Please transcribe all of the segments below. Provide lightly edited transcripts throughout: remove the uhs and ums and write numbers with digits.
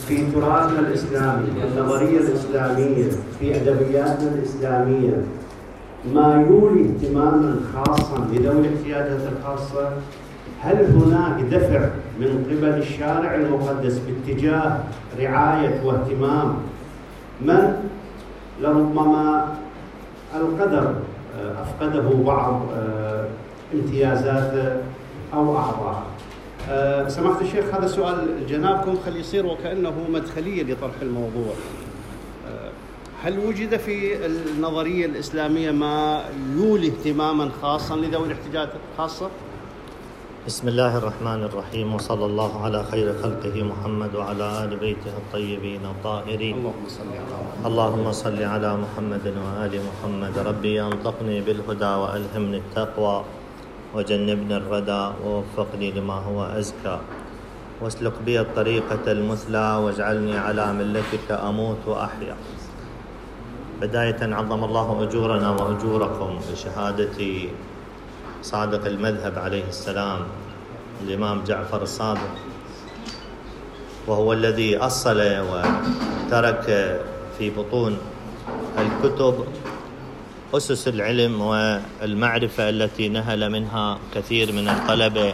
في تراثنا الإسلامي، في النظرية الإسلامية، في أدبياتنا الإسلامية ما يولي اهتماما خاصا لذوي الاحتياجات الخاصة؟ هل هناك دفع من قبل الشارع المقدس باتجاه رعاية واهتمام من لربما القدر أفقده بعض امتيازاته أو أعضاءه؟ سماحة الشيخ، هذا سؤال جنابكم خلي يصير وكأنه مدخلية لطرح الموضوع. هل وجد في النظرية الإسلامية ما يولي اهتماما خاصا لذوي الاحتياجات الخاصة؟ بسم الله الرحمن الرحيم، وصلى الله على خير خلقه محمد وعلى آل بيته الطيبين الطاهرين. اللهم صل على محمد وآل محمد. ربي أنطقني بالهدى وألهمني التقوى وجنبني الردى ووفقني لما هو أزكى واسلك بي الطريقة المثلى واجعلني على ملتك أموت وأحيا. بداية عظم الله أجورنا وأجوركم بشهادة صادق المذهب عليه السلام الإمام جعفر الصادق، وهو الذي أصل وترك في بطون الكتب أسس العلم والمعرفة التي نهل منها كثير من الطلبة،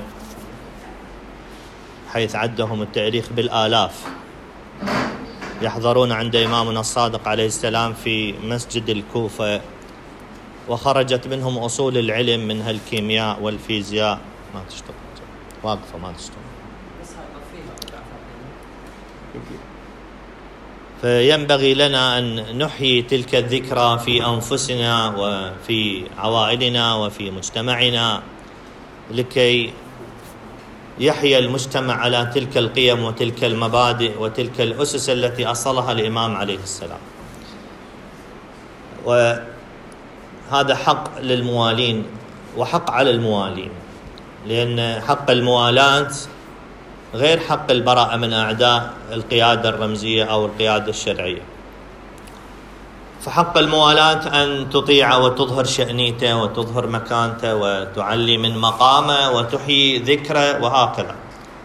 حيث عدهم التاريخ بالآلاف يحضرون عند إمامنا الصادق عليه السلام في مسجد الكوفة، وخرجت منهم أصول العلم منها الكيمياء والفيزياء. ما تشتغل واقفة ما تشتغل. فينبغي لنا أن نحيي تلك الذكرى في أنفسنا وفي عوائلنا وفي مجتمعنا لكي يحيا المجتمع على تلك القيم وتلك المبادئ وتلك الأسس التي أصلها الإمام عليه السلام. وهذا حق للموالين وحق على الموالين، لأن حق الموالاة غير حق البراءة من أعداء القيادة الرمزية أو القيادة الشرعية. فحق الموالاة أن تطيع وتظهر شأنيته وتظهر مكانته وتعلي من مقامه وتحيي ذكره وهكذا.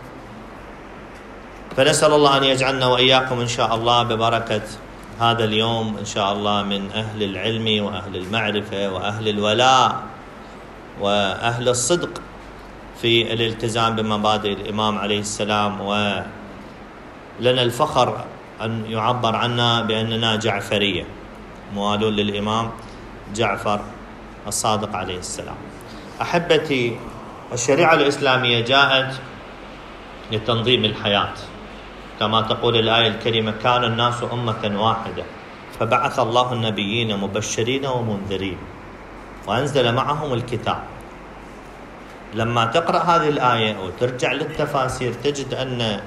فنسأل الله أن يجعلنا وإياكم إن شاء الله ببركة هذا اليوم إن شاء الله من أهل العلم وأهل المعرفة وأهل الولاء وأهل الصدق في الالتزام بمبادئ الإمام عليه السلام. ولنا الفخر أن يعبر عنا بأننا جعفرية موالون للإمام جعفر الصادق عليه السلام. أحبتي، الشريعة الإسلامية جاءت لتنظيم الحياة، كما تقول الآية الكريمة: كان الناس أمة واحدة فبعث الله النبيين مبشرين ومنذرين وأنزل معهم الكتاب. لما تقرأ هذه الآية وترجع للتفاسير تجد أن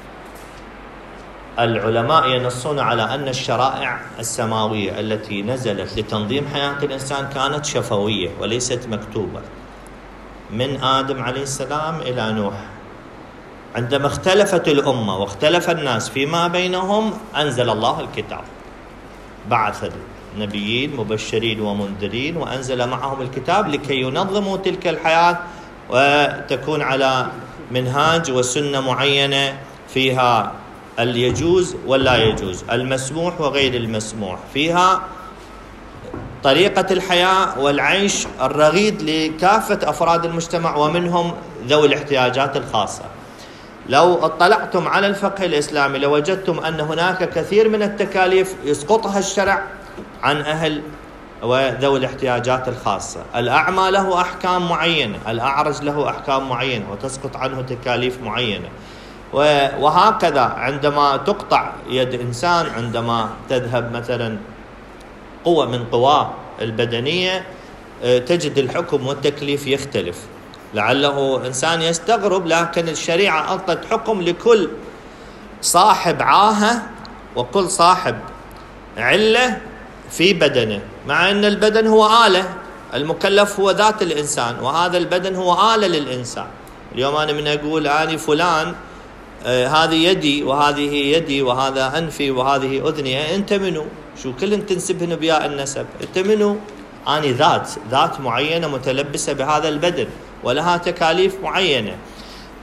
العلماء ينصون على أن الشرائع السماوية التي نزلت لتنظيم حياة الإنسان كانت شفوية وليست مكتوبة، من آدم عليه السلام إلى نوح. عندما اختلفت الأمة واختلف الناس فيما بينهم أنزل الله الكتاب، بعث نبيين مبشرين ومنذرين وأنزل معهم الكتاب لكي ينظموا تلك الحياة وتكون على منهاج وسنة معينة فيها اليجوز ولا يجوز، المسموح وغير المسموح، فيها طريقة الحياة والعيش الرغيد لكافة أفراد المجتمع ومنهم ذوي الاحتياجات الخاصة. لو اطلعتم على الفقه الإسلامي لوجدتم أن هناك كثير من التكاليف يسقطها الشرع عن أهل وذوي الاحتياجات الخاصة. الأعمى له أحكام معينة، الأعرج له أحكام معينة وتسقط عنه تكاليف معينة، وهكذا عندما تقطع يد إنسان، عندما تذهب مثلا قوة من قواه البدنية، تجد الحكم والتكليف يختلف. لعله إنسان يستغرب، لكن الشريعة أعطت حكم لكل صاحب عاهة وكل صاحب علة في بدنه، مع أن البدن هو آلة، المكلف هو ذات الإنسان، وهذا البدن هو آلة للإنسان. اليوم أنا من أقول أنا فلان، هذه يدي وهذه يدي وهذا أنفي وهذه أذني، أنت منو؟ شو كلهم تنسبهن بياء النسب، أنت منو؟ أنا ذات معينة متلبسة بهذا البدن ولها تكاليف معينة.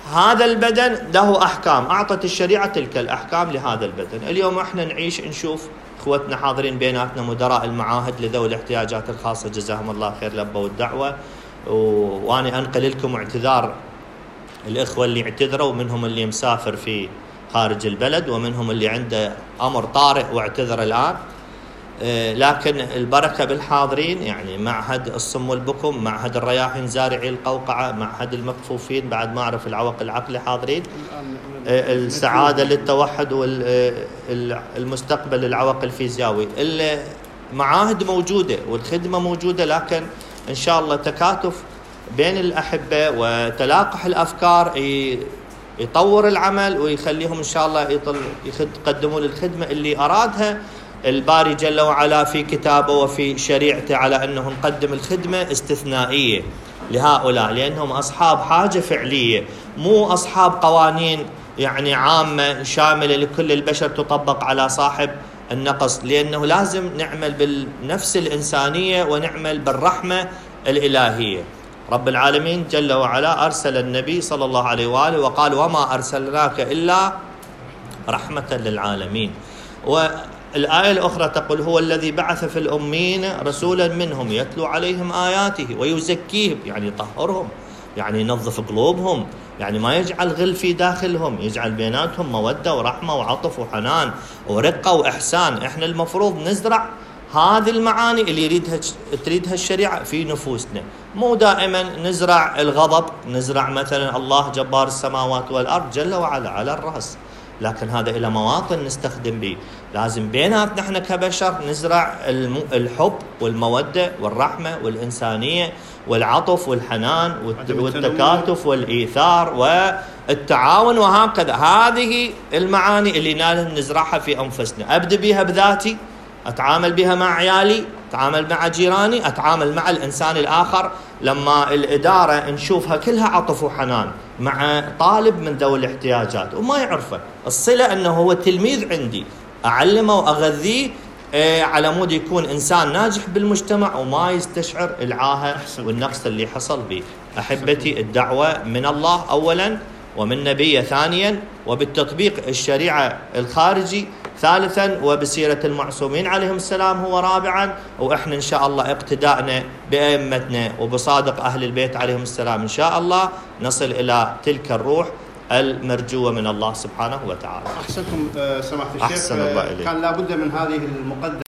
هذا البدن له أحكام، أعطت الشريعة تلك الأحكام لهذا البدن. اليوم احنا نشوف اخوتنا حاضرين بيناتنا مدراء المعاهد لذوي الاحتياجات الخاصة جزاهم الله خير لبوا الدعوة، وأنا أنقل لكم اعتذار الإخوة اللي اعتذروا، منهم اللي مسافر في خارج البلد ومنهم اللي عنده أمر طارئ واعتذر الآن، لكن البركة بالحاضرين. يعني معهد الصم والبكم، معهد الرياحين زارعي القوقعة، معهد المكفوفين بعد ما أعرف العوق العقلي حاضرين، السعادة للتوحد والمستقبل العوق الفيزيائي. المعاهد موجودة والخدمة موجودة، لكن إن شاء الله تكاتف بين الأحبة وتلاقح الأفكار يطور العمل ويخليهم إن شاء الله يقدمون الخدمة اللي أرادها الباري جل وعلا في كتابه وفي شريعته، على أنه نقدم الخدمة استثنائية لهؤلاء، لأنهم أصحاب حاجة فعلية، مو أصحاب قوانين يعني عامة شاملة لكل البشر تطبق على صاحب النقص، لأنه لازم نعمل بالنفس الإنسانية ونعمل بالرحمة الإلهية. رب العالمين جل وعلا أرسل النبي صلى الله عليه وآله وقال وما أرسلناك إلا رحمة للعالمين. والآية الأخرى تقول هو الذي بعث في الأمين رسولا منهم يتلو عليهم آياته ويزكيهم، يعني يطهرهم، يعني ينظف قلوبهم، يعني ما يجعل غل في داخلهم، يجعل بيناتهم مودة ورحمة وعطف وحنان ورقة وإحسان. إحنا المفروض نزرع هذه المعاني اللي تريدها الشريعة في نفوسنا، مو دائما نزرع الغضب، نزرع مثلا الله جبار السماوات والأرض جل وعلا على الرأس، لكن هذا إلى مواطن نستخدم به. لازم بيناتنا احنا كبشر نزرع الحب والمودة والرحمة والإنسانية والعطف والحنان والتكاتف والإيثار والتعاون، وهكذا. هذه المعاني اللي لازم نزرعها في أنفسنا. أبدأ بها بذاتي، أتعامل بها مع عيالي، أتعامل مع جيراني، أتعامل مع الإنسان الآخر. لما الإدارة نشوفها كلها عطف وحنان مع طالب من ذوي الاحتياجات وما يعرفه، الصلة أنه هو تلميذ عندي، أعلمه وأغذيه على مود يكون إنسان ناجح بالمجتمع وما يستشعر العاهة والنقص اللي حصل به. أحبتي، الدعوة من الله أولا، ومن نبيه ثانيا، وبالتطبيق الشريعة الخارجي ثالثا، وبسيرة المعصومين عليهم السلام هو رابعا. وإحنا إن شاء الله اقتداءنا بأئمتنا وبصادق أهل البيت عليهم السلام إن شاء الله نصل إلى تلك الروح المرجوة من الله سبحانه وتعالى. أحسنتم سماحة الشيخ. أحسن الله إليك. كان لابد من هذه المقدمة.